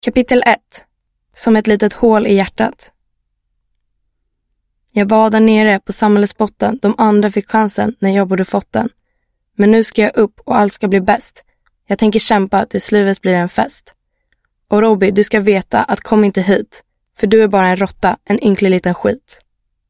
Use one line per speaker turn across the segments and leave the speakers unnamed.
Kapitel 1. Som ett litet hål i hjärtat. Jag var där nere på samhällsbotten. De andra fick chansen när jag borde fått den. Men nu ska jag upp och allt ska bli bäst. Jag tänker kämpa tills livet blir en fest. Och Robby, du ska veta att kom inte hit. För du är bara en råtta, en ynklig liten skit.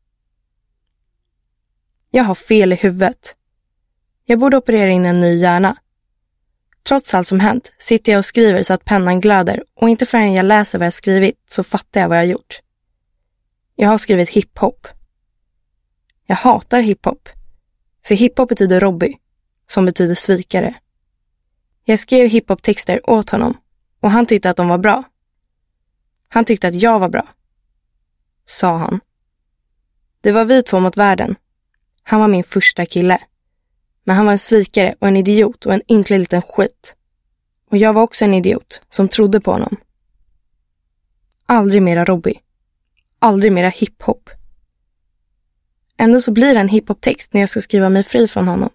Jag har fel i huvudet. Jag borde operera in en ny hjärna. Trots allt som hänt sitter jag och skriver så att pennan glöder och inte förrän jag läser vad jag skrivit så fattar jag vad jag gjort. Jag har skrivit hiphop. Jag hatar hiphop. För hiphop betyder Robby, som betyder svikare. Jag skrev hiphop-texter åt honom och han tyckte att de var bra. Han tyckte att jag var bra. Sa han. Det var vi två mot världen. Han var min första kille. Men han var en svikare och en idiot och en ynklig liten skit. Och jag var också en idiot som trodde på honom. Aldrig mera Robby. Aldrig mera hiphop. Ändå så blir det en hiphop-text när jag ska skriva mig fri från honom.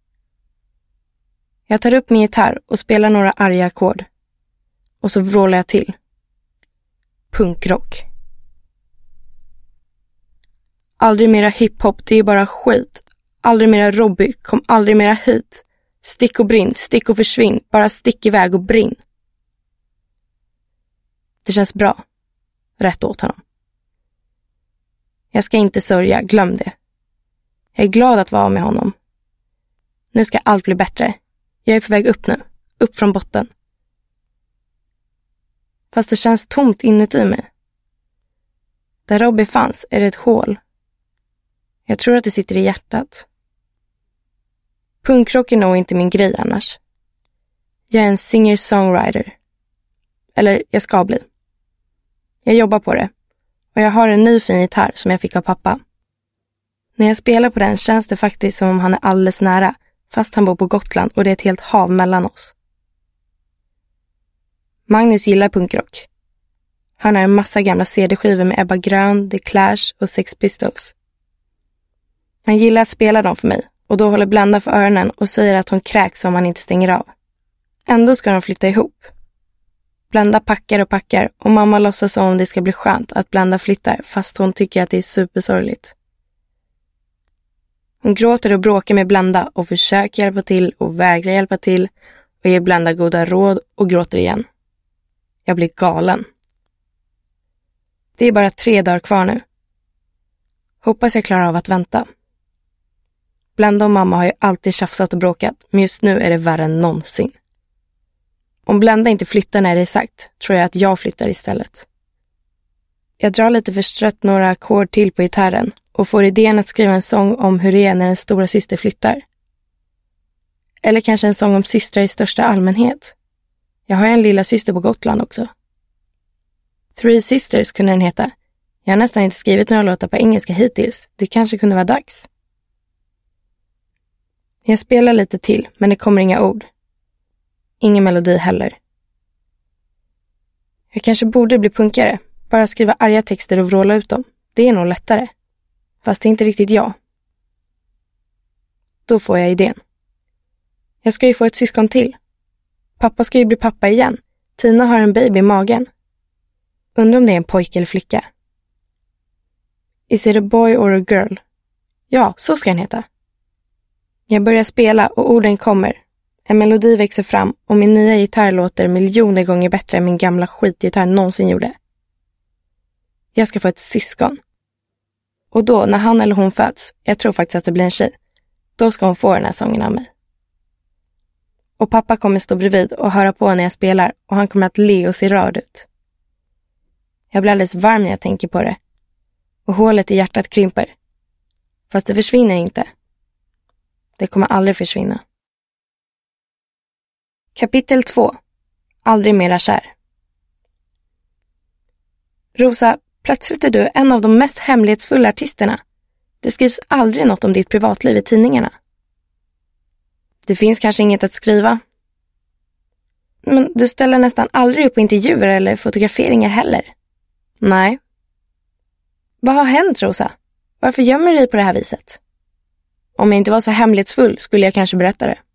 Jag tar upp min gitarr och spelar några arga ackord. Och så vrålar jag till. Punkrock. Aldrig mera hiphop, det är bara skit. Aldrig mera Robby, kom aldrig mera hit. Stick och brinn, stick och försvinn. Bara stick iväg och brinn. Det känns bra. Rätt åt honom. Jag ska inte sörja, glöm det. Jag är glad att vara med honom. Nu ska allt bli bättre. Jag är på väg upp nu. Upp från botten. Fast det känns tomt inuti mig. Där Robby fanns är det ett hål. Jag tror att det sitter i hjärtat. Punkrock är nog inte min grej annars. Jag är en singer-songwriter. Eller jag ska bli. Jag jobbar på det. Och jag har en ny fin gitarr som jag fick av pappa. När jag spelar på den känns det faktiskt som om han är alldeles nära. Fast han bor på Gotland och det är ett helt hav mellan oss. Magnus gillar punkrock. Han har en massa gamla CD-skivor med Ebba Grön, The Clash och Sex Pistols. Han gillar att spela dem för mig och då håller Blenda för öronen och säger att hon kräks om han inte stänger av. Ändå ska de flytta ihop. Blenda packar och packar och mamma låtsas som om det ska bli skönt att Blenda flyttar fast hon tycker att det är supersorgligt. Hon gråter och bråkar med Blenda och försöker hjälpa till och vägrar hjälpa till och ger Blenda goda råd och gråter igen. Jag blir galen. Det är bara 3 dagar kvar nu. Hoppas jag klarar av att vänta. Blenda och mamma har ju alltid tjafsat och bråkat, men just nu är det värre än någonsin. Om Blenda inte flyttar när det är sagt, tror jag att jag flyttar istället. Jag drar lite förstrött några ackord till på gitarren och får idén att skriva en sång om hur det är när en stora syster flyttar. Eller kanske en sång om systrar i största allmänhet. Jag har en lilla syster på Gotland också. 3 Sisters kunde den heta. Jag har nästan inte skrivit några låtar på engelska hittills. Det kanske kunde vara dags. Jag spelar lite till, men det kommer inga ord. Ingen melodi heller. Jag kanske borde bli punkare. Bara skriva arga texter och vråla ut dem. Det är nog lättare. Fast det är inte riktigt jag. Då får jag idén. Jag ska ju få ett syskon till. Pappa ska ju bli pappa igen. Tina har en baby i magen. Undrar om det är en pojke eller flicka. Is it a boy or a girl? Ja, så ska den heta. Jag börjar spela och orden kommer. En melodi växer fram och min nya gitarr låter miljoner gånger bättre än min gamla skitgitarr någonsin gjorde. Jag ska få ett syskon. Och då, när han eller hon föds, jag tror faktiskt att det blir en tjej, då ska hon få den här sången av mig. Och pappa kommer stå bredvid och höra på när jag spelar och han kommer att le och se rörd ut. Jag blir alldeles varm när jag tänker på det. Och hålet i hjärtat krymper. Fast det försvinner inte. Det kommer aldrig försvinna. Kapitel 2. Aldrig mera kär. Rosa, plötsligt är du en av de mest hemlighetsfulla artisterna. Det skrivs aldrig något om ditt privatliv i tidningarna. Det finns kanske inget att skriva. Men du ställer nästan aldrig upp på intervjuer eller fotograferingar heller. Nej. Vad har hänt, Rosa? Varför gömmer du dig på det här viset? Om jag inte var så hemlighetsfull skulle jag kanske berätta det.